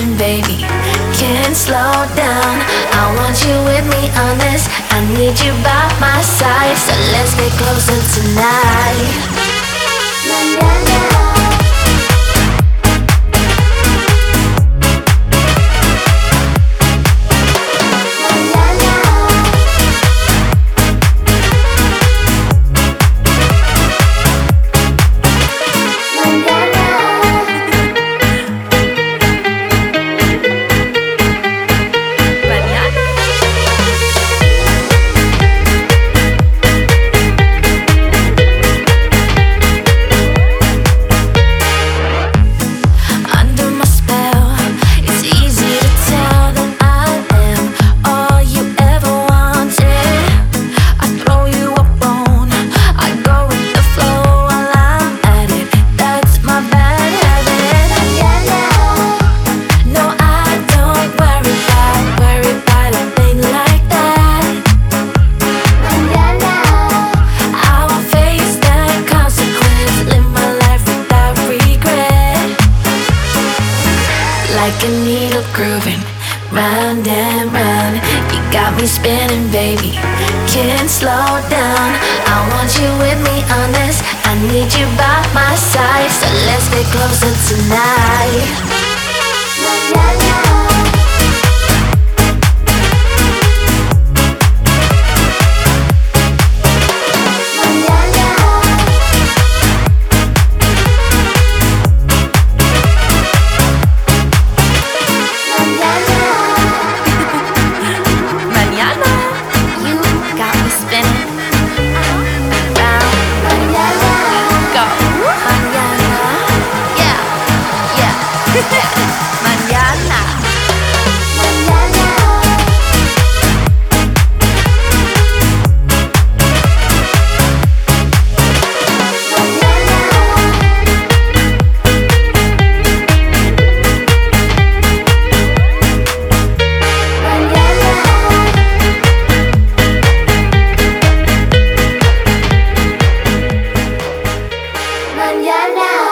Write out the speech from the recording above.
spinning, baby. Can't slow down. I want you with me on this. I need you by my side, so let's get closer tonight. Manana. Like a needle grooving round and round. You got me spinning, baby. Can't slow down. I want you with me on this. I need you by my side, so let's get closer tonight. Manana.